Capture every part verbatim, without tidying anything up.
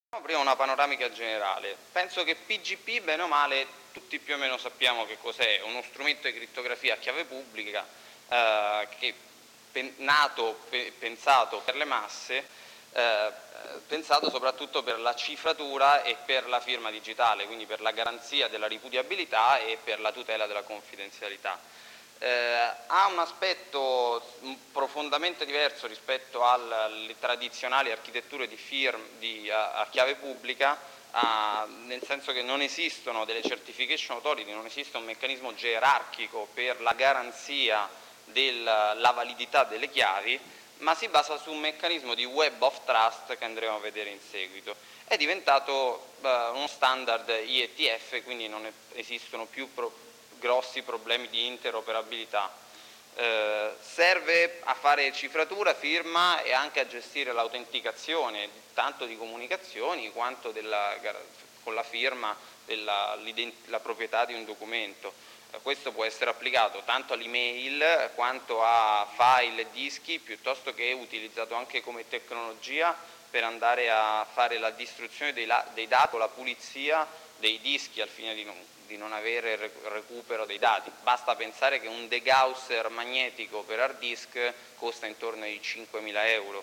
Prima una panoramica generale. Penso che P G P, bene o male, tutti più o meno sappiamo che cos'è, uno strumento di crittografia a chiave pubblica eh, che pen nato, pe pensato per le masse, eh, pensato soprattutto per la cifratura e per la firma digitale, quindi per la garanzia della ripudiabilità e per la tutela della confidenzialità. Eh, ha un aspetto profondamente diverso rispetto alle tradizionali architetture di firm di, a, a chiave pubblica, a, nel senso che non esistono delle certification authority, non esiste un meccanismo gerarchico per la garanzia della validità delle chiavi, ma si basa su un meccanismo di web of trust che andremo a vedere in seguito. È diventato uh, uno standard I E T F, quindi non esistono più pro grossi problemi di interoperabilità. Eh, serve a fare cifratura, firma e anche a gestire l'autenticazione tanto di comunicazioni quanto della, con la firma della la proprietà di un documento. Eh, questo può essere applicato tanto all'email quanto a file e dischi, piuttosto che utilizzato anche come tecnologia per andare a fare la distruzione dei, dei dati o la pulizia dei dischi al fine di non, di non avere il recupero dei dati. Basta pensare che un degausser magnetico per hard disk costa intorno ai cinquemila euro.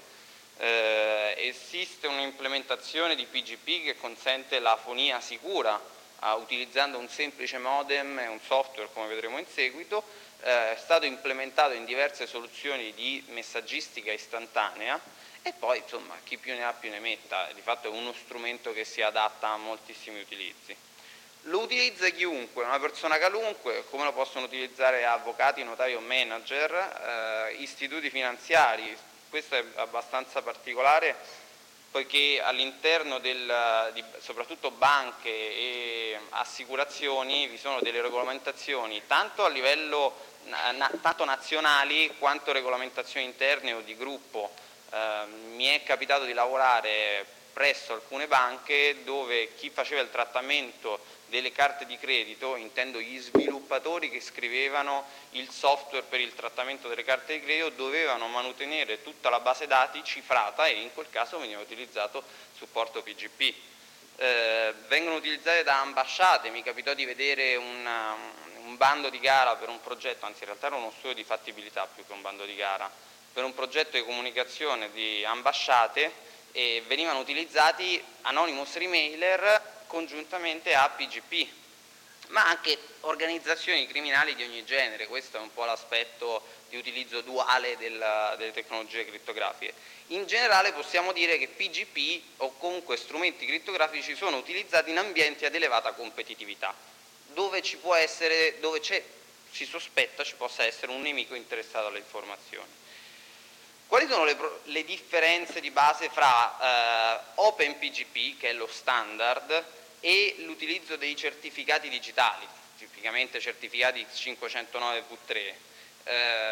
Eh, esiste un'implementazione di P G P che consente la fonia sicura eh, utilizzando un semplice modem e un software, come vedremo in seguito. Eh, è stato implementato in diverse soluzioni di messaggistica istantanea e poi, insomma, chi più ne ha più ne metta. Di fatto è uno strumento che si adatta a moltissimi utilizzi. Lo utilizza chiunque, una persona qualunque, come lo possono utilizzare avvocati, notai o manager, eh, istituti finanziari. Questo è abbastanza particolare poiché all'interno del, di, soprattutto banche e assicurazioni, vi sono delle regolamentazioni tanto a livello na, tanto nazionali quanto regolamentazioni interne o di gruppo. Eh, mi è capitato di lavorare presso alcune banche dove chi faceva il trattamento delle carte di credito, intendo gli sviluppatori che scrivevano il software per il trattamento delle carte di credito, dovevano mantenere tutta la base dati cifrata e in quel caso veniva utilizzato supporto P G P. Eh, vengono utilizzate da ambasciate, mi capitò di vedere una, un bando di gara per un progetto, anzi in realtà era uno studio di fattibilità più che un bando di gara, per un progetto di comunicazione di ambasciate e venivano utilizzati anonymous remailer congiuntamente a P G P, ma anche organizzazioni criminali di ogni genere. Questo è un po' l'aspetto di utilizzo duale del, delle tecnologie crittografiche. In generale possiamo dire che P G P o comunque strumenti crittografici sono utilizzati in ambienti ad elevata competitività, dove ci può essere, dove c'è, si sospetta ci possa essere un nemico interessato alle informazioni. Quali sono le, le differenze di base fra eh, OpenPGP, che è lo standard, e l'utilizzo dei certificati digitali, tipicamente certificati X cinquecentonove V tre? Eh,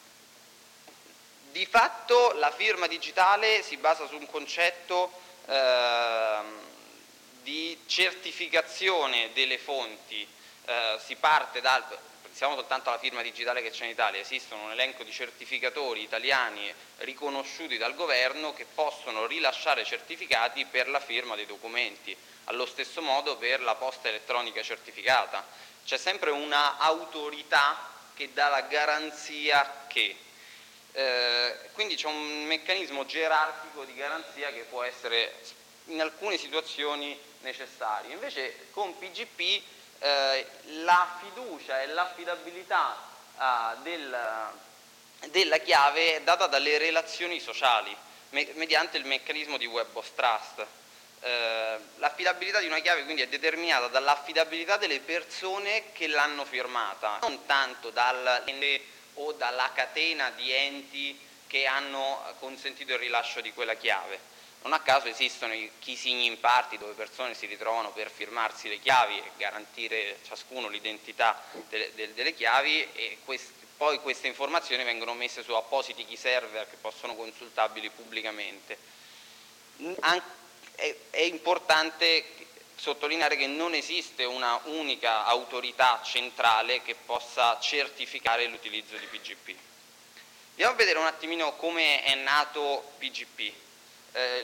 di fatto la firma digitale si basa su un concetto eh, di certificazione delle fonti, eh, si parte dal... Pensiamo soltanto alla firma digitale che c'è in Italia, esistono un elenco di certificatori italiani riconosciuti dal governo che possono rilasciare certificati per la firma dei documenti, allo stesso modo per la posta elettronica certificata. C'è sempre una autorità che dà la garanzia che, eh, quindi c'è un meccanismo gerarchico di garanzia che può essere in alcune situazioni necessario. Invece con P G P Eh, la fiducia e l'affidabilità eh, del, della chiave è data dalle relazioni sociali me mediante il meccanismo di web of trust. Eh, l'affidabilità di una chiave quindi è determinata dall'affidabilità delle persone che l'hanno firmata, non tanto dall'ente o dalla catena di enti che hanno consentito il rilascio di quella chiave. Non a caso esistono i key signing party dove persone si ritrovano per firmarsi le chiavi e garantire ciascuno l'identità delle, delle, delle chiavi e quest, poi queste informazioni vengono messe su appositi key server che possono consultabili pubblicamente. An è, è importante sottolineare che non esiste una unica autorità centrale che possa certificare l'utilizzo di P G P. Andiamo a vedere un attimino come è nato P G P. Eh,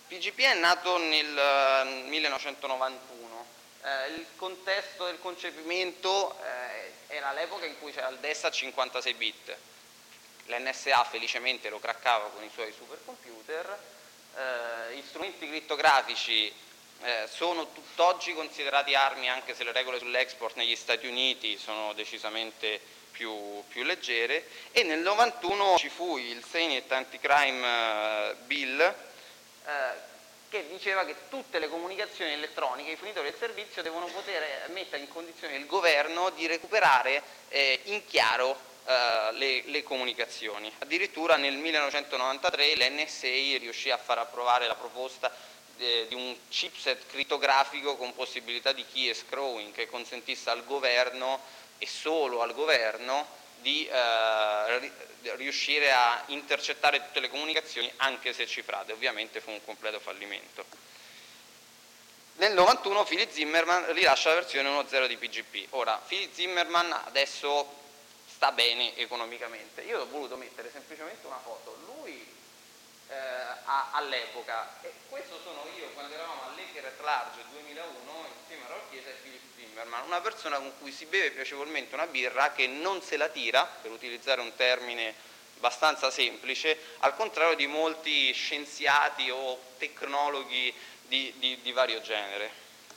P G P è nato nel millenovecentonovantuno, eh, il contesto del concepimento eh, era l'epoca in cui c'era il D E S a cinquantasei bit, l'N S A felicemente lo craccava con i suoi supercomputer, eh, gli strumenti crittografici eh, sono tutt'oggi considerati armi anche se le regole sull'export negli Stati Uniti sono decisamente più, più leggere, e nel novantuno ci fu il Senate Anti-Crime Bill eh, che diceva che tutte le comunicazioni elettroniche, i fornitori del servizio devono poter mettere in condizione il governo di recuperare eh, in chiaro eh, le, le comunicazioni. Addirittura nel millenovecentonovantatré l'N S A riuscì a far approvare la proposta eh, di un chipset crittografico con possibilità di key escrowing che consentisse al governo e solo al governo di eh, riuscire a intercettare tutte le comunicazioni anche se cifrate. Ovviamente fu un completo fallimento. Nel novantuno Philip Zimmermann rilascia la versione uno punto zero di P G P. Ora, Philip Zimmermann adesso sta bene economicamente. Io ho voluto mettere semplicemente una foto. Lui eh, all'epoca, e questo sono io quando eravamo all'Echer at Large duemilauno insieme a Raul Chiesa e Philip Zimmermann, una persona con cui si beve piacevolmente una birra che non se la tira, per utilizzare un termine abbastanza semplice, al contrario di molti scienziati o tecnologhi di, di, di vario genere.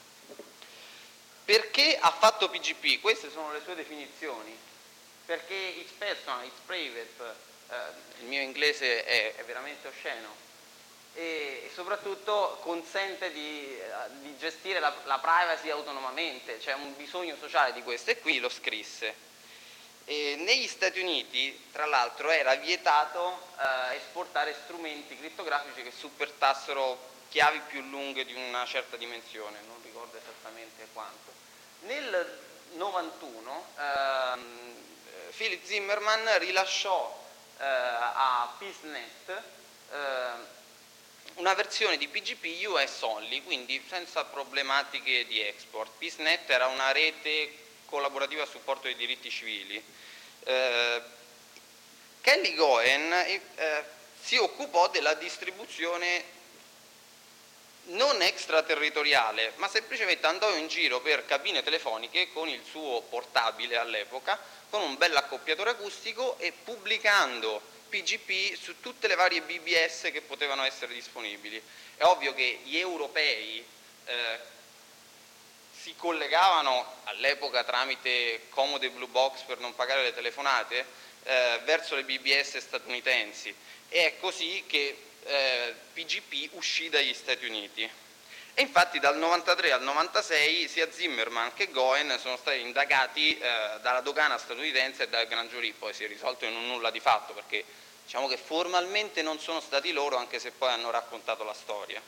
Perché ha fatto P G P? Queste sono le sue definizioni. Perché it's personal, it's private, eh, il mio inglese è, è veramente osceno, e, e soprattutto consente di, di gestire la, la privacy autonomamente, c'è un bisogno sociale di questo, e qui lo scrisse. E negli Stati Uniti, tra l'altro, era vietato eh, esportare strumenti crittografici che supportassero chiavi più lunghe di una certa dimensione, non ricordo esattamente quanto. Nel novantuno ehm, Philip Zimmermann rilasciò eh, a PeaceNet eh, una versione di P G P U S only, quindi senza problematiche di export. PeaceNet era una rete collaborativa a supporto dei diritti civili. Eh, Kelly Goen eh, si occupò della distribuzione non extraterritoriale, ma semplicemente andò in giro per cabine telefoniche con il suo portabile all'epoca, con un bel accoppiatore acustico e pubblicando P G P su tutte le varie B B S che potevano essere disponibili. È ovvio che gli europei eh, si collegavano all'epoca tramite comode blue box per non pagare le telefonate eh, verso le B B S statunitensi, e è così che eh, P G P uscì dagli Stati Uniti. E infatti dal novantatré al novantasei sia Zimmermann che Goen sono stati indagati eh, dalla dogana statunitense e dal Grand Jury. Poi si è risolto in un nulla di fatto, perché diciamo che formalmente non sono stati loro, anche se poi hanno raccontato la storia.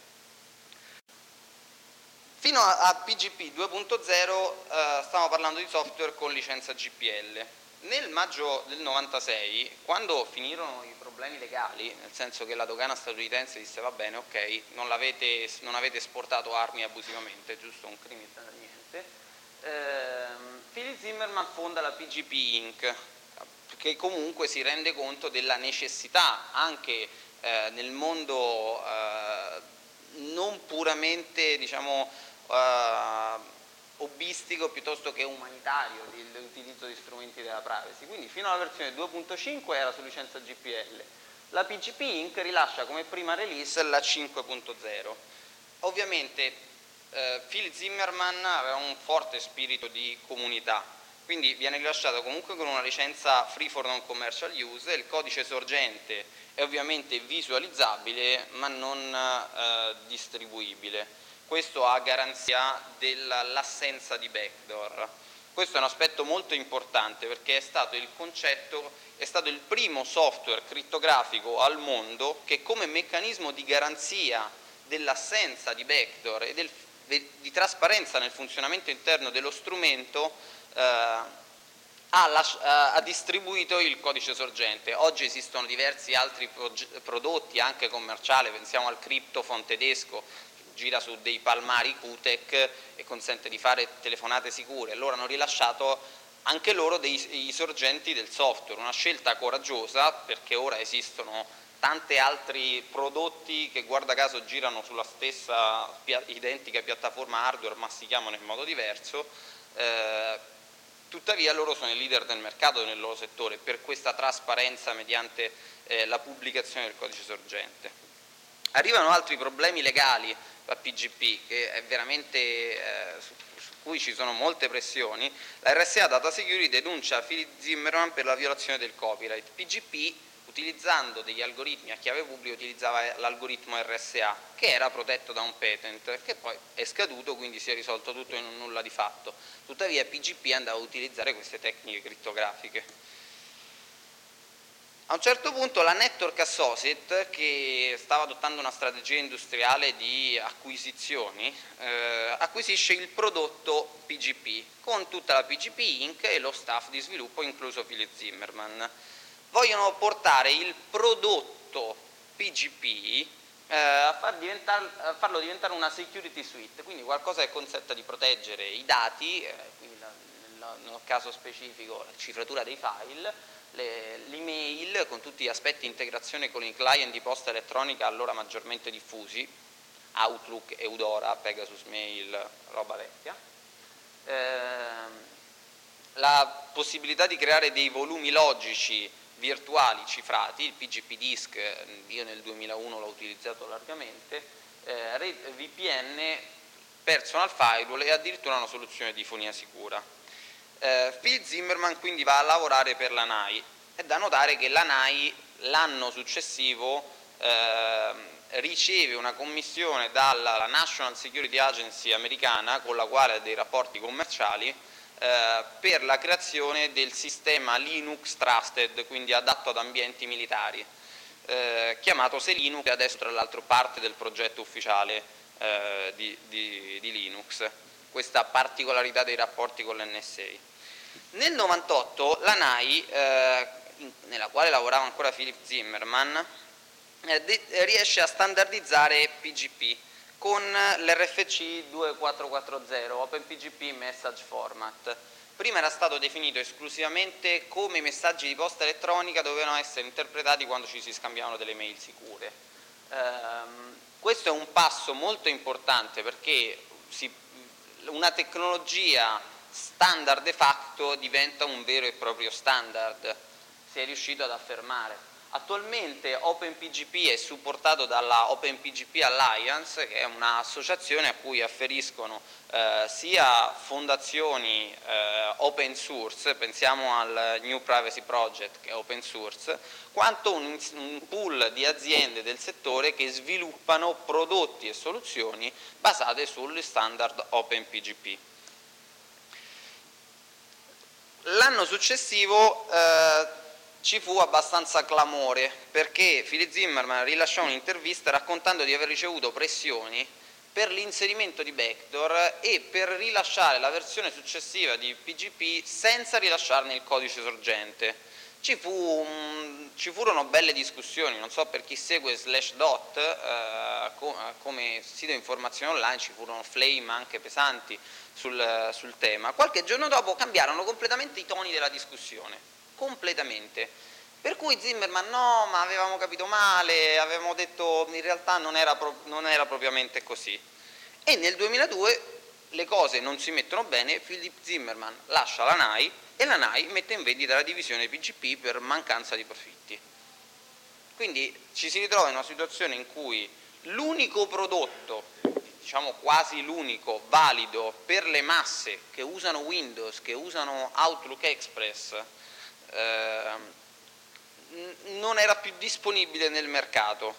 Fino a, a P G P due punto zero eh, stiamo parlando di software con licenza G P L. Nel maggio del novantasei, quando finirono i problemi legali, nel senso che la dogana statunitense disse va bene, ok, non, l'avete, non avete esportato armi abusivamente, giusto, un crimine da niente, ehm, Philip Zimmermann fonda la P G P Incorporated, che comunque si rende conto della necessità anche eh, nel mondo eh, non puramente, diciamo, eh, hobbistico piuttosto che umanitario dell'utilizzo di strumenti della privacy. Quindi fino alla versione due punto cinque era su licenza G P L. La P G P Incorporated rilascia come prima release la cinque punto zero. Ovviamente eh, Phil Zimmermann aveva un forte spirito di comunità, quindi viene rilasciato comunque con una licenza free for non commercial use, il codice sorgente è ovviamente visualizzabile ma non eh, distribuibile. Questo a garanzia dell'assenza di backdoor. Questo è un aspetto molto importante perché è stato il concetto, è stato il primo software crittografico al mondo che come meccanismo di garanzia dell'assenza di backdoor e del, de, di trasparenza nel funzionamento interno dello strumento eh, ha, la, ha distribuito il codice sorgente. Oggi esistono diversi altri prodotti anche commerciali, pensiamo al CryptoPhone tedesco, gira su dei palmari Q T E C e consente di fare telefonate sicure. Loro hanno rilasciato anche loro dei i sorgenti del software, una scelta coraggiosa perché ora esistono tanti altri prodotti che guarda caso girano sulla stessa pia identica piattaforma hardware ma si chiamano in modo diverso, eh, tuttavia loro sono i leader del mercato nel loro settore per questa trasparenza mediante eh, la pubblicazione del codice sorgente. Arrivano altri problemi legali a P G P che è veramente eh, su, su cui ci sono molte pressioni. La R S A Data Security denuncia Philip Zimmermann per la violazione del copyright. P G P, utilizzando degli algoritmi a chiave pubblica, utilizzava l'algoritmo R S A che era protetto da un patent che poi è scaduto, quindi si è risolto tutto in un nulla di fatto. Tuttavia P G P andava a utilizzare queste tecniche crittografiche. A un certo punto la Network Associate, che stava adottando una strategia industriale di acquisizioni, eh, acquisisce il prodotto P G P con tutta la P G P Incorporated e lo staff di sviluppo, incluso Philip Zimmermann. Vogliono portare il prodotto P G P eh, a, far a farlo diventare una security suite, quindi qualcosa che consenta di proteggere i dati, eh, quindi nel, nel caso specifico la cifratura dei file, l'email con tutti gli aspetti di integrazione con i client di posta elettronica allora maggiormente diffusi, Outlook, Eudora, Pegasus Mail, roba vecchia, eh, la possibilità di creare dei volumi logici virtuali cifrati, il P G P Disk, io nel duemilauno l'ho utilizzato largamente, eh, V P N, Personal Firewall e addirittura una soluzione di fonia sicura. Eh, Phil Zimmermann quindi va a lavorare per la N A I. È da notare che la N A I l'anno successivo eh, riceve una commissione dalla National Security Agency americana, con la quale ha dei rapporti commerciali, eh, per la creazione del sistema Linux Trusted, quindi adatto ad ambienti militari, eh, chiamato Selinux, che adesso tra l'altro parte del progetto ufficiale eh, di, di, di Linux, questa particolarità dei rapporti con l'N S A. Nel novantotto la N A I, eh, nella quale lavorava ancora Philip Zimmermann, eh, riesce a standardizzare P G P con l'R F C ventiquattrocentoquaranta, OpenPGP Message Format. Prima era stato definito esclusivamente come i messaggi di posta elettronica dovevano essere interpretati quando ci si scambiavano delle mail sicure. Ehm, questo è un passo molto importante perché si, una tecnologia standard de facto diventa un vero e proprio standard, si è riuscito ad affermare. Attualmente OpenPGP è supportato dalla OpenPGP Alliance, che è un'associazione a cui afferiscono eh, sia fondazioni eh, open source, pensiamo al New Privacy Project che è open source, quanto un, un pool di aziende del settore che sviluppano prodotti e soluzioni basate sugli standard OpenPGP. L'anno successivo eh, ci fu abbastanza clamore perché Philip Zimmermann rilasciò un'intervista raccontando di aver ricevuto pressioni per l'inserimento di backdoor e per rilasciare la versione successiva di P G P senza rilasciarne il codice sorgente. Ci, fu un, ci furono belle discussioni, non so per chi segue Slashdot, eh, co come sito di informazione online ci furono flame anche pesanti sul, sul tema. Qualche giorno dopo cambiarono completamente i toni della discussione. Completamente, per cui Zimmermann no, ma avevamo capito male, avevamo detto in realtà non era, non era propriamente così. E nel duemiladue le cose non si mettono bene, Philip Zimmermann lascia la N A I e la N A I mette in vendita la divisione P G P per mancanza di profitti. Quindi ci si ritrova in una situazione in cui l'unico prodotto, diciamo quasi l'unico, valido per le masse che usano Windows, che usano Outlook Express, Eh, non era più disponibile nel mercato.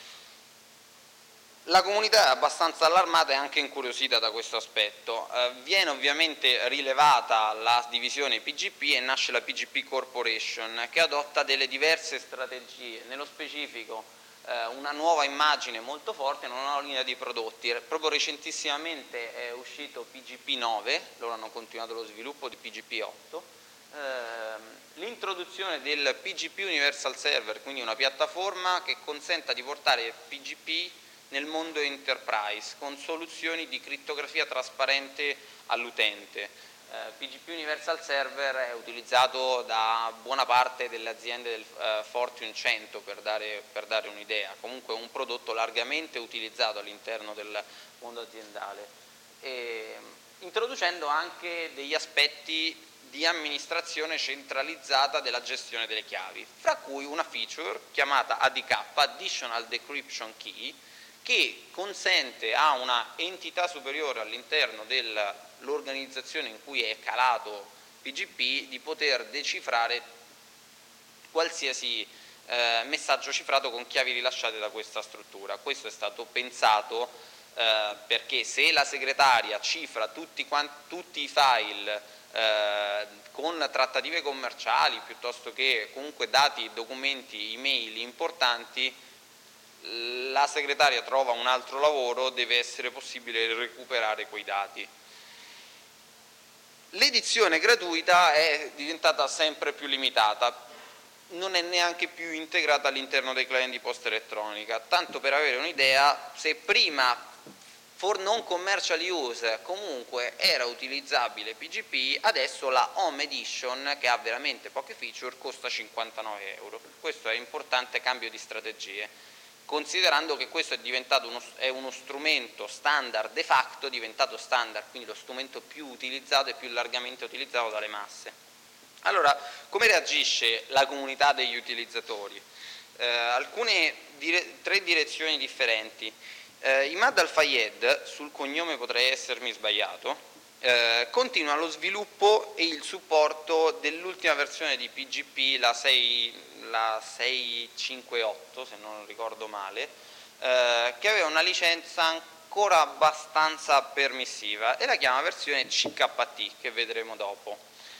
La comunità è abbastanza allarmata e anche incuriosita da questo aspetto. Eh, viene ovviamente rilevata la divisione P G P e nasce la P G P Corporation che adotta delle diverse strategie, nello specifico eh, una nuova immagine molto forte, una nuova linea di prodotti. Proprio recentissimamente è uscito P G P nove, loro hanno continuato lo sviluppo di P G P otto. L'introduzione del P G P Universal Server, quindi una piattaforma che consenta di portare P G P nel mondo enterprise con soluzioni di crittografia trasparente all'utente. Eh, P G P Universal Server è utilizzato da buona parte delle aziende del eh, Fortune cento, per dare, per dare un'idea. Comunque è un prodotto largamente utilizzato all'interno del mondo aziendale, e, introducendo anche degli aspetti di amministrazione centralizzata della gestione delle chiavi, fra cui una feature chiamata A D K, Additional Decryption Key, che consente a una entità superiore all'interno dell'organizzazione in cui è calato P G P di poter decifrare qualsiasi eh, messaggio cifrato con chiavi rilasciate da questa struttura. Questo è stato pensato eh, perché se la segretaria cifra tutti, tutti i file eh, con trattative commerciali piuttosto che comunque dati, documenti, email importanti, la segretaria trova un altro lavoro, deve essere possibile recuperare quei dati. L'edizione gratuita è diventata sempre più limitata, non è neanche più integrata all'interno dei client di posta elettronica. Tanto per avere un'idea, se prima for non commercial use comunque era utilizzabile P G P, adesso la Home Edition, che ha veramente poche feature, costa cinquantanove euro. Questo è un importante cambio di strategie, considerando che questo è diventato uno, è uno strumento standard de facto, diventato standard, quindi lo strumento più utilizzato e più largamente utilizzato dalle masse. Allora, come reagisce la comunità degli utilizzatori? Eh, alcune dire, tre direzioni differenti. Eh, Imad Al-Fayed, sul cognome potrei essermi sbagliato, eh, continua lo sviluppo e il supporto dell'ultima versione di P G P, la sei la sei cinquantotto, se non ricordo male, eh, che aveva una licenza ancora abbastanza permissiva e la chiama versione C K T, che vedremo dopo.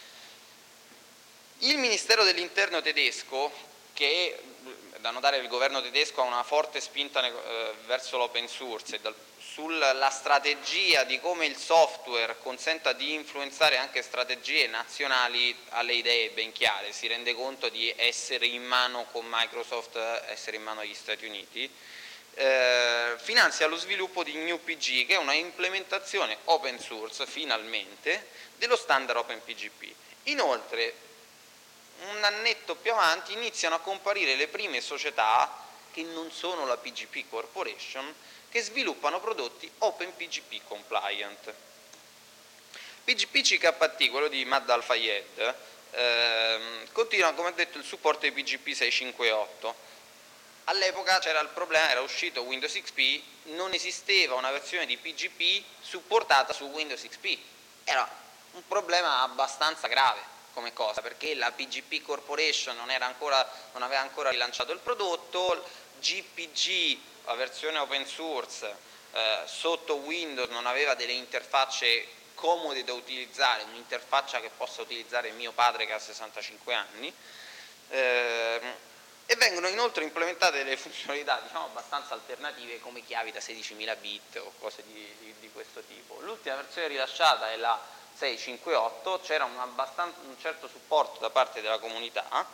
Il Ministero dell'Interno tedesco, che da notare il governo tedesco ha una forte spinta eh, verso l'open source e dal, sulla strategia di come il software consenta di influenzare anche strategie nazionali, alle idee ben chiare, si rende conto di essere in mano con Microsoft, essere in mano agli Stati Uniti, eh, finanzia lo sviluppo di NewPG, che è una implementazione open source finalmente dello standard OpenPGP. Inoltre, un annetto più avanti iniziano a comparire le prime società, che non sono la P G P Corporation, che sviluppano prodotti OpenPGP compliant. P G P C K T, quello di Imad Al-Fayed, ehm, continua, come ho detto, il supporto di P G P sei cinquantotto. All'epoca c'era il problema, era uscito Windows X P, non esisteva una versione di P G P supportata su Windows X P. Era un problema abbastanza grave come cosa, perché la P G P Corporation non, era ancora, non aveva ancora rilanciato il prodotto, G P G, la versione open source, eh, sotto Windows non aveva delle interfacce comode da utilizzare, un'interfaccia che possa utilizzare mio padre che ha sessantacinque anni, eh, e vengono inoltre implementate delle funzionalità, diciamo, abbastanza alternative, come chiavi da sedicimila bit o cose di, di, di questo tipo. L'ultima versione rilasciata è la sei cinquantotto, c'era un, un certo supporto da parte della comunità.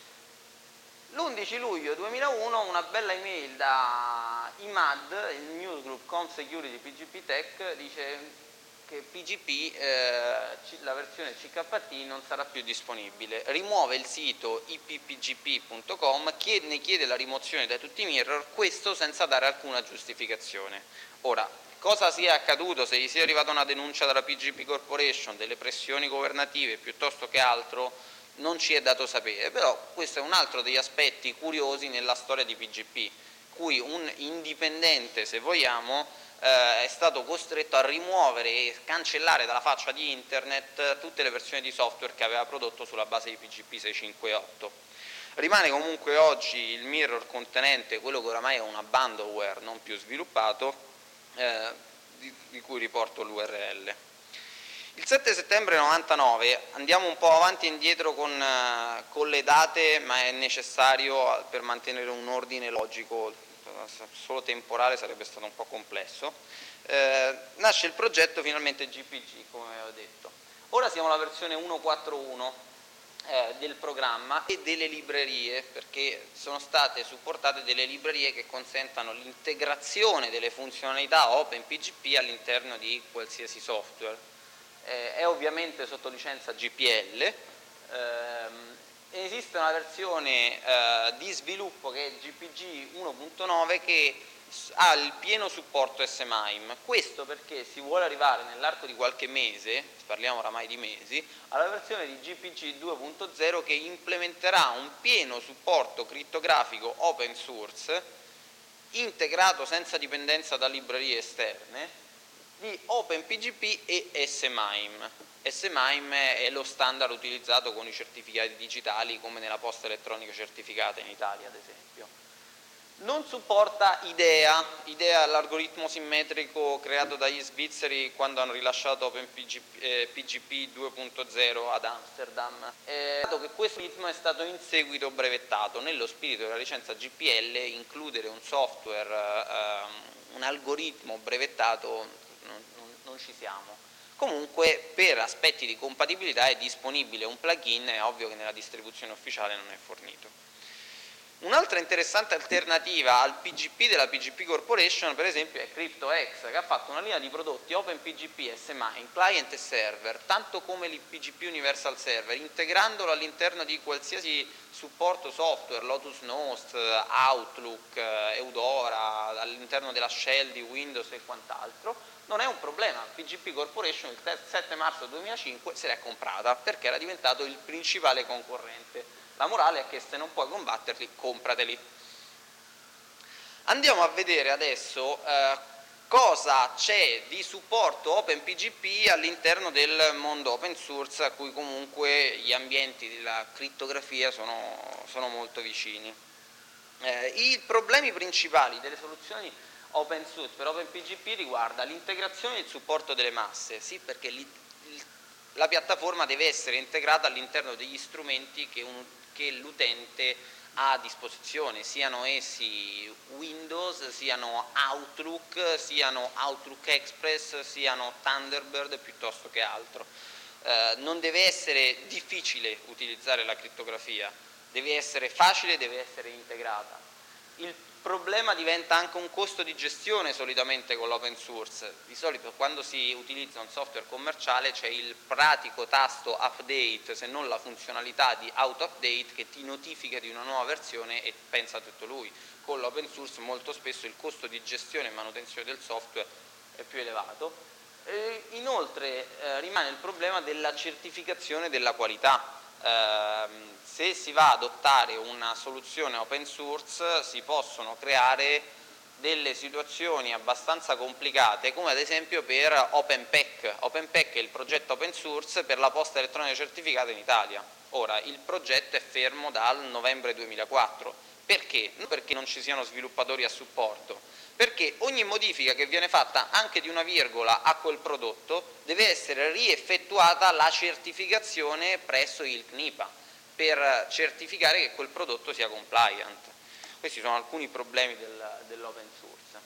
L'undici luglio duemilauno una bella email da Imad, il newsgroup ComSecurity P G P Tech, dice che P G P, eh, la versione C K T non sarà più disponibile, rimuove il sito i p p g p punto com, chiede, ne chiede la rimozione da tutti i mirror, questo senza dare alcuna giustificazione. Ora, cosa sia accaduto, se gli sia arrivata una denuncia dalla P G P Corporation, delle pressioni governative piuttosto che altro, non ci è dato sapere, però questo è un altro degli aspetti curiosi nella storia di P G P, cui un indipendente, se vogliamo, eh, è stato costretto a rimuovere e cancellare dalla faccia di internet tutte le versioni di software che aveva prodotto sulla base di P G P sei cinquantotto. Rimane comunque oggi il mirror contenente quello che oramai è un abandonware non più sviluppato, eh, di, di cui riporto l'U R L. Il sette settembre novantanove, andiamo un po' avanti e indietro con, uh, con le date, ma è necessario per mantenere un ordine logico, solo temporale sarebbe stato un po' complesso, eh, nasce il progetto finalmente G P G, come avevo detto. Ora siamo alla versione uno punto quattro punto uno eh, del programma e delle librerie, perché sono state supportate delle librerie che consentano l'integrazione delle funzionalità OpenPGP all'interno di qualsiasi software. eh, è ovviamente sotto licenza G P L, ehm, esiste una versione eh, di sviluppo che è G P G uno punto nove che ha il pieno supporto S M I M, questo perché si vuole arrivare nell'arco di qualche mese, parliamo oramai di mesi, alla versione di G P G due punto zero che implementerà un pieno supporto crittografico open source integrato senza dipendenza da librerie esterne di OpenPGP e S M I M. S M I M è lo standard utilizzato con i certificati digitali come nella posta elettronica certificata in Italia ad esempio. Non supporta IDEA, IDEA è l'algoritmo simmetrico creato dagli svizzeri quando hanno rilasciato OpenPGP eh, P G P due punto zero ad Amsterdam. Eh, che questo algoritmo è stato in seguito brevettato, nello spirito della licenza G P L includere un software, eh, un algoritmo brevettato, non, non, non ci siamo. Comunque per aspetti di compatibilità è disponibile un plugin, è ovvio che nella distribuzione ufficiale non è fornito. Un'altra interessante alternativa al P G P della P G P Corporation per esempio è CryptoX, che ha fatto una linea di prodotti OpenPGP, S M I M, client e server, tanto come il P G P Universal Server, integrandolo all'interno di qualsiasi supporto software, Lotus Notes, Outlook, Eudora, all'interno della shell di Windows e quant'altro. Non è un problema, P G P Corporation il sette marzo duemilacinque se l'è comprata perché era diventato il principale concorrente. La morale è che se non puoi combatterli, comprateli. Andiamo a vedere adesso eh, cosa c'è di supporto OpenPGP all'interno del mondo open source a cui comunque gli ambienti della crittografia sono, sono molto vicini. Eh, I problemi principali delle soluzioni open source per OpenPGP riguarda l'integrazione e il supporto delle masse, sì, perché li, la piattaforma deve essere integrata all'interno degli strumenti che, che l'utente ha a disposizione, siano essi Windows, siano Outlook, siano Outlook Express, siano Thunderbird piuttosto che altro. Eh, non deve essere difficile utilizzare la crittografia, deve essere facile, deve essere integrata. Il problema diventa anche un costo di gestione solitamente con l'open source. Di solito quando si utilizza un software commerciale c'è il pratico tasto update, se non la funzionalità di auto update che ti notifica di una nuova versione e pensa tutto lui. Con l'open source molto spesso il costo di gestione e manutenzione del software è più elevato. E inoltre eh, rimane il problema della certificazione della qualità. Eh, se si va ad adottare una soluzione open source si possono creare delle situazioni abbastanza complicate come ad esempio per OpenPack. OpenPack è il progetto open source per la posta elettronica certificata in Italia. Ora, il progetto è fermo dal novembre duemilaquattro. Perché? Non perché non ci siano sviluppatori a supporto, perché ogni modifica che viene fatta anche di una virgola a quel prodotto deve essere rieffettuata la certificazione presso il C N I P A per certificare che quel prodotto sia compliant. Questi sono alcuni problemi del, dell'open source.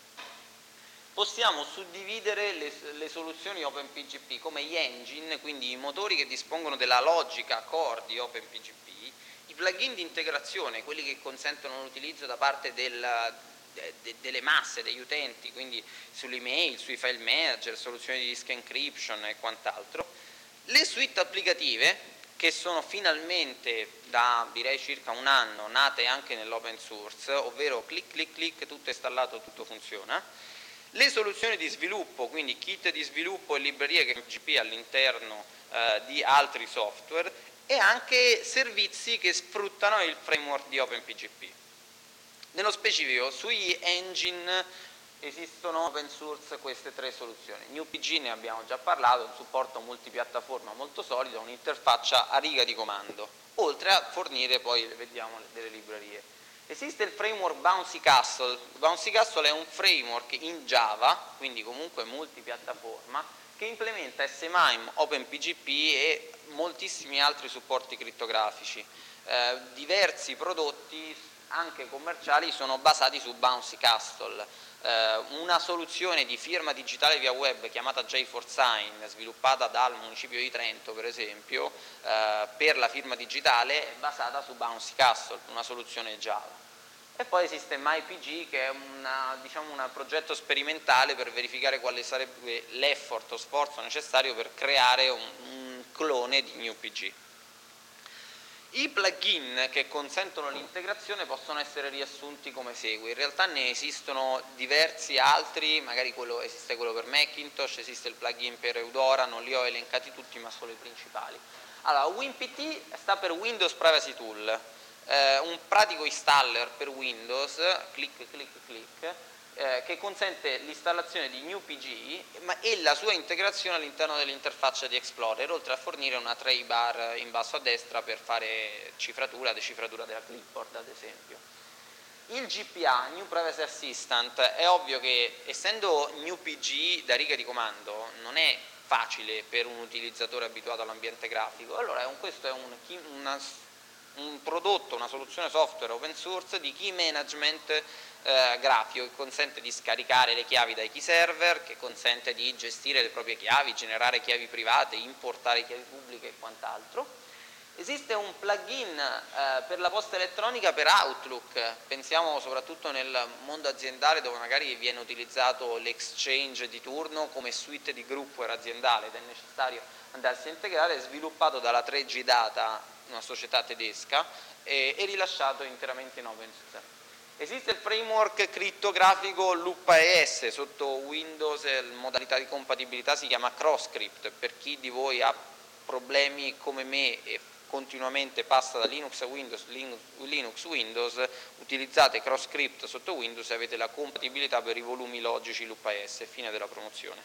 Possiamo suddividere le, le soluzioni OpenPGP come gli engine, quindi i motori che dispongono della logica core di OpenPGP, i plugin di integrazione, quelli che consentono l'utilizzo da parte del, de, de, delle masse, degli utenti, quindi sull'email, sui file manager, soluzioni di disk encryption e quant'altro, le suite applicative che sono finalmente da direi circa un anno nate anche nell'open source, ovvero clic clic clic, tutto è installato, tutto funziona, le soluzioni di sviluppo, quindi kit di sviluppo e librerie che P G P all'interno eh, di altri software e anche servizi che sfruttano il framework di OpenPGP. Nello specifico sugli engine esistono open source queste tre soluzioni. NewPG ne abbiamo già parlato, un supporto multipiattaforma molto solido, un'interfaccia a riga di comando, oltre a fornire poi, vediamo, delle librerie. Esiste il framework Bouncy Castle. Bouncy Castle è un framework in Java, quindi comunque multipiattaforma, che implementa S M I M, OpenPGP e moltissimi altri supporti crittografici. Eh, diversi prodotti, anche commerciali, sono basati su Bouncy Castle. Eh, una soluzione di firma digitale via web chiamata JForSign, sviluppata dal municipio di Trento per esempio, eh, per la firma digitale è basata su Bouncy Castle, una soluzione Java. E poi esiste MyPG, che è una, diciamo, un progetto sperimentale per verificare quale sarebbe l'effort o sforzo necessario per creare un, un clone di NewPG. I plugin che consentono l'integrazione possono essere riassunti come segue. In realtà ne esistono diversi altri, magari quello, esiste quello per Macintosh, esiste il plugin per Eudora, non li ho elencati tutti ma solo i principali. Allora, WinPT sta per Windows Privacy Tool. Eh, un pratico installer per Windows, clic clic clic, eh, che consente l'installazione di NewPG ma, e la sua integrazione all'interno dell'interfaccia di Explorer, oltre a fornire una tray bar in basso a destra per fare cifratura, decifratura della clipboard ad esempio. Il G P A, New Privacy Assistant, è ovvio che essendo NewPG da riga di comando non è facile per un utilizzatore abituato all'ambiente grafico, allora è un, questo è un, una un prodotto, una soluzione software open source di key management eh, grafico che consente di scaricare le chiavi dai key server, che consente di gestire le proprie chiavi, generare chiavi private, importare chiavi pubbliche e quant'altro. Esiste un plugin eh, per la posta elettronica per Outlook, pensiamo soprattutto nel mondo aziendale dove magari viene utilizzato l'exchange di turno come suite di groupware aziendale ed è necessario andarsi a integrare, sviluppato dalla tre G Data, una società tedesca, e, e rilasciato interamente in open source. Esiste il framework crittografico Loop A E S sotto Windows, la modalità di compatibilità si chiama CrossScript, per chi di voi ha problemi come me e continuamente passa da Linux a Windows, Linux Windows, utilizzate CrossScript sotto Windows e avete la compatibilità per i volumi logici Loop A E S, fine della promozione.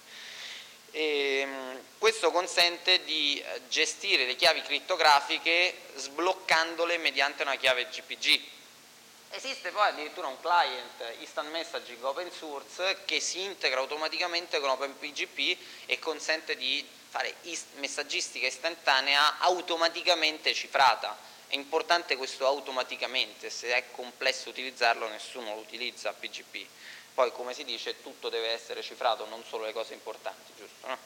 E questo consente di gestire le chiavi crittografiche sbloccandole mediante una chiave G P G. Esiste poi addirittura un client Instant Messaging open source che si integra automaticamente con OpenPGP e consente di fare messaggistica istantanea automaticamente cifrata. È importante questo automaticamente, se è complesso utilizzarlo nessuno lo utilizza P G P. Poi, come si dice, tutto deve essere cifrato, non solo le cose importanti, giusto? No?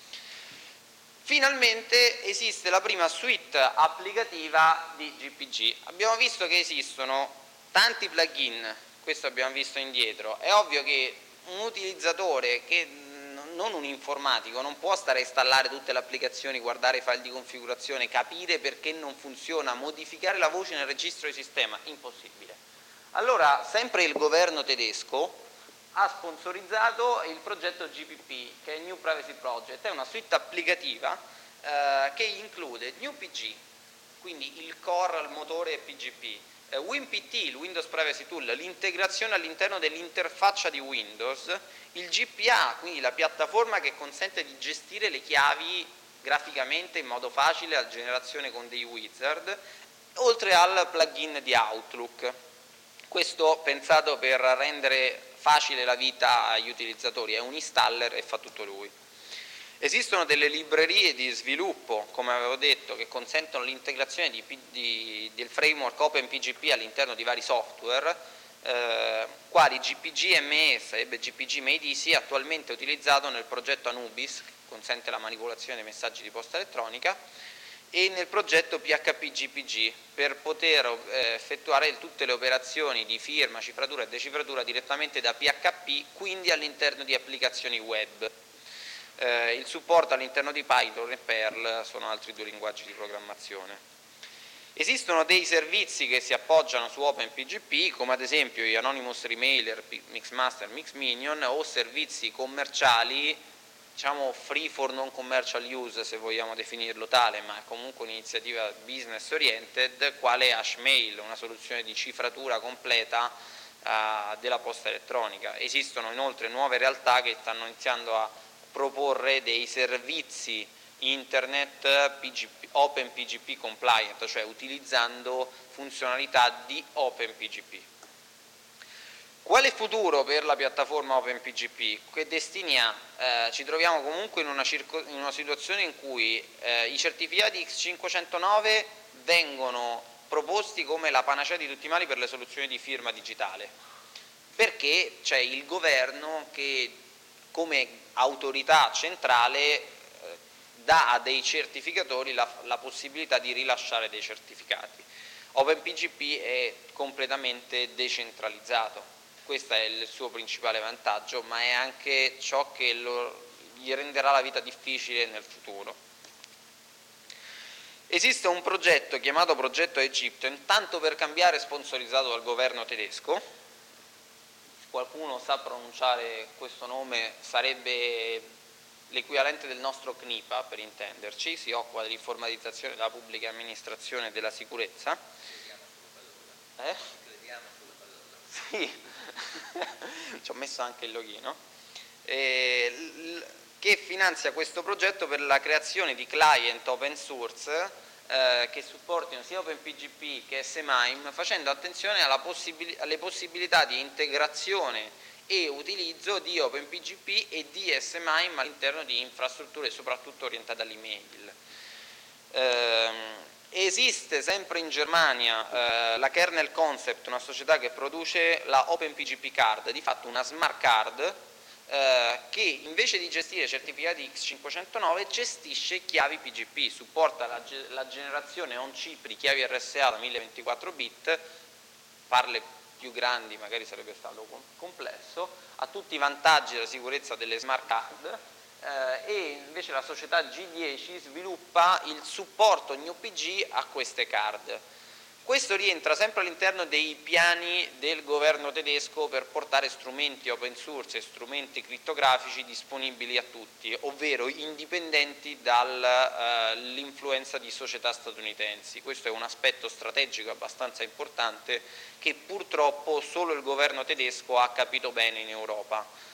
Finalmente esiste la prima suite applicativa di G P G. Abbiamo visto che esistono tanti plugin, questo abbiamo visto indietro. È ovvio che un utilizzatore che non un informatico non può stare a installare tutte le applicazioni, guardare i file di configurazione, capire perché non funziona, modificare la voce nel registro di sistema, impossibile. Allora, sempre il governo tedesco ha sponsorizzato il progetto G P P, che è il New Privacy Project, è una suite applicativa eh, che include NewPG, quindi il core, il motore P G P, eh, WinPT, il Windows Privacy Tool, l'integrazione all'interno dell'interfaccia di Windows, il G P A, quindi la piattaforma che consente di gestire le chiavi graficamente in modo facile, la generazione con dei wizard, oltre al plugin di Outlook. Questo pensato per rendere facile la vita agli utilizzatori, è un installer e fa tutto lui. Esistono delle librerie di sviluppo, come avevo detto, che consentono l'integrazione di, di, del framework OpenPGP all'interno di vari software, eh, quali G P G M S e G P G MADC, attualmente utilizzato nel progetto Anubis, che consente la manipolazione dei messaggi di posta elettronica, e nel progetto P H P G P G per poter eh, effettuare tutte le operazioni di firma, cifratura e decifratura direttamente da P H P, quindi all'interno di applicazioni web. Eh, il supporto all'interno di Python e Perl sono altri due linguaggi di programmazione. Esistono dei servizi che si appoggiano su OpenPGP, come ad esempio gli Anonymous Remailer, Mixmaster, Mixminion, o servizi commerciali, diciamo free for non commercial use se vogliamo definirlo tale, ma è comunque un'iniziativa business oriented, quale Hashmail, una soluzione di cifratura completa uh, della posta elettronica. Esistono inoltre nuove realtà che stanno iniziando a proporre dei servizi internet P G P, OpenPGP compliant, cioè utilizzando funzionalità di OpenPGP. Quale futuro per la piattaforma OpenPGP? Che destini ha? Eh, ci troviamo comunque in una, in una situazione in cui eh, i certificati X cinquecentonove vengono proposti come la panacea di tutti i mali per le soluzioni di firma digitale, perché c'è il governo che come autorità centrale eh, dà a dei certificatori la, la possibilità di rilasciare dei certificati. OpenPGP è completamente decentralizzato, questo è il suo principale vantaggio, ma è anche ciò che lo, gli renderà la vita difficile nel futuro. Esiste un progetto chiamato Progetto Egitto, intanto per cambiare sponsorizzato dal governo tedesco. Qualcuno sa pronunciare questo nome, sarebbe l'equivalente del nostro C N I P A per intenderci, si occupa dell'informatizzazione della pubblica amministrazione e della sicurezza. Eh? Sì, ci ho messo anche il loghino. Eh, che finanzia questo progetto per la creazione di client open source eh, che supportino sia OpenPGP che S M I M, facendo attenzione alla possibil- alle possibilità di integrazione e utilizzo di OpenPGP e di S M I M all'interno di infrastrutture soprattutto orientate all'email. Eh, esiste sempre in Germania eh, la Kernel Concept, una società che produce la OpenPGP Card, di fatto una smart card eh, che invece di gestire certificati X cinquecentonove gestisce chiavi P G P, supporta la, la generazione on chip di chiavi R S A da mille ventiquattro bit, parle più grandi magari sarebbe stato complesso, ha tutti i vantaggi della sicurezza delle smart card eh, e invece la società G dieci sviluppa il supporto N U P G a queste card. Questo rientra sempre all'interno dei piani del governo tedesco per portare strumenti open source e strumenti crittografici disponibili a tutti, ovvero indipendenti dall'influenza uh, di società statunitensi. Questo è un aspetto strategico abbastanza importante che purtroppo solo il governo tedesco ha capito bene in Europa.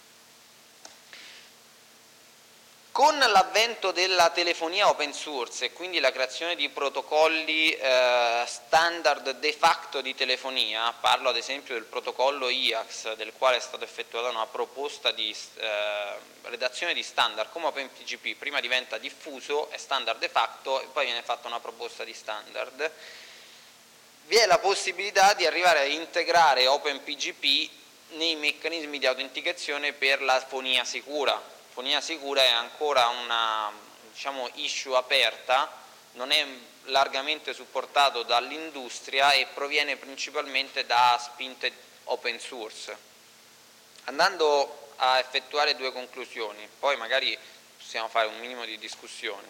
Con l'avvento della telefonia open source e quindi la creazione di protocolli eh, standard de facto di telefonia, parlo ad esempio del protocollo I A X, del quale è stata effettuata una proposta di eh, redazione di standard come OpenPGP, prima diventa diffuso, è standard de facto e poi viene fatta una proposta di standard, vi è la possibilità di arrivare a integrare OpenPGP nei meccanismi di autenticazione per la fonia sicura. Fonia sicura è ancora una diciamo, issue aperta, non è largamente supportato dall'industria e proviene principalmente da spinte open source. Andando a effettuare due conclusioni, poi magari possiamo fare un minimo di discussione.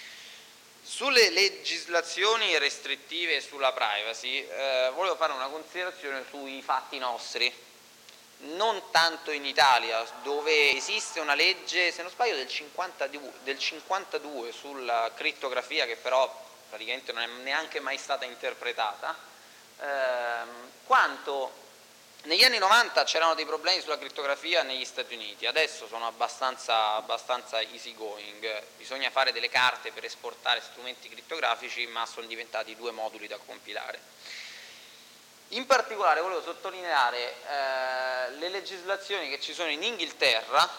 Sulle legislazioni restrittive sulla privacy, eh, volevo fare una considerazione sui fatti nostri. Non tanto in Italia, dove esiste una legge, se non sbaglio, del cinquantadue, del cinquantadue sulla crittografia, che però praticamente non è neanche mai stata interpretata, ehm, quanto negli anni novanta c'erano dei problemi sulla crittografia negli Stati Uniti, adesso sono abbastanza, abbastanza easy going, bisogna fare delle carte per esportare strumenti crittografici, ma sono diventati due moduli da compilare. In particolare volevo sottolineare eh, le legislazioni che ci sono in Inghilterra,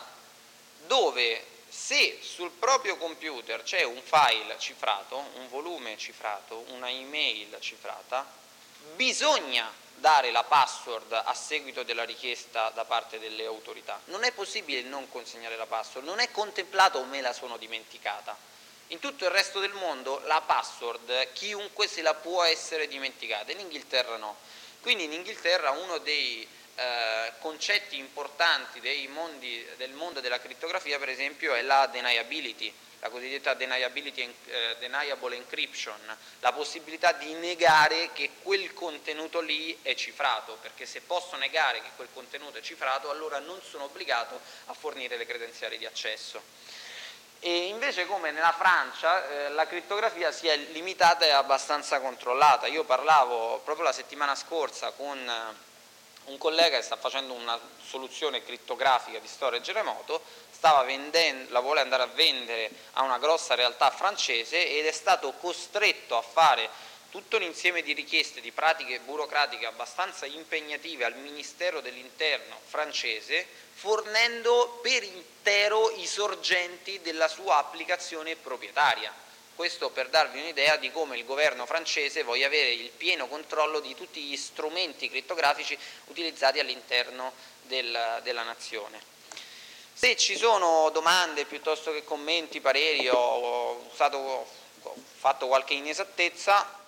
dove se sul proprio computer c'è un file cifrato, un volume cifrato, una email cifrata, bisogna dare la password a seguito della richiesta da parte delle autorità. Non è possibile non consegnare la password, non è contemplato o me la sono dimenticata. In tutto il resto del mondo la password chiunque se la può essere dimenticata, in Inghilterra no. Quindi in Inghilterra uno dei eh, concetti importanti dei mondi, del mondo della crittografia per esempio è la deniability, la cosiddetta deniability, eh, deniable encryption, la possibilità di negare che quel contenuto lì è cifrato, perché se posso negare che quel contenuto è cifrato allora non sono obbligato a fornire le credenziali di accesso. E invece come nella Francia eh, la crittografia si è limitata e abbastanza controllata. Io parlavo proprio la settimana scorsa con un collega che sta facendo una soluzione crittografica di storage remoto, stava vendendo, la vuole andare a vendere a una grossa realtà francese ed è stato costretto a fare tutto un insieme di richieste, di pratiche burocratiche abbastanza impegnative al Ministero dell'Interno francese, fornendo per intero i sorgenti della sua applicazione proprietaria. Questo per darvi un'idea di come il governo francese voglia avere il pieno controllo di tutti gli strumenti crittografici utilizzati all'interno del, della nazione. Se ci sono domande piuttosto che commenti, pareri, ho, usato, ho fatto qualche inesattezza,